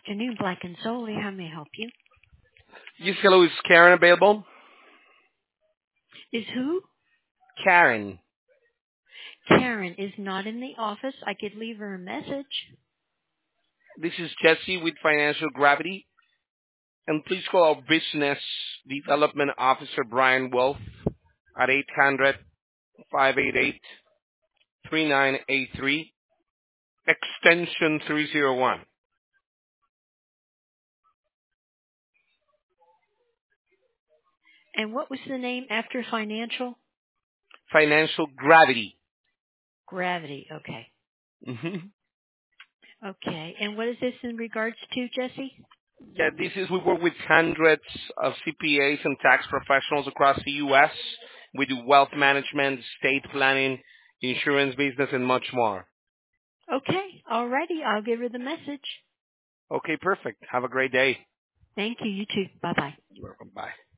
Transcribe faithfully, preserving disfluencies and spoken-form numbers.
afternoon, Black and Solely. How may I help you? Yes, hello. Is Karen available? Is who? Karen. Karen is not in the office. I could leave her a message. This is Jesse with Financial Gravity. And please call our Business Development Officer, Brian Wolf, at eight hundred, five eight eight, three nine eight three, extension three oh one. And what was the name after financial? Financial Gravity. Gravity. Okay. hmm Okay. And what is this in regards to, Jesse? Yeah, this is, we work with hundreds of C P As and tax professionals across the U S. We do wealth management, estate planning, insurance business, and much more. Okay. Alrighty. I'll give her the message. Okay, perfect. Have a great day. Thank you. You too. Bye-bye. You're welcome. Bye.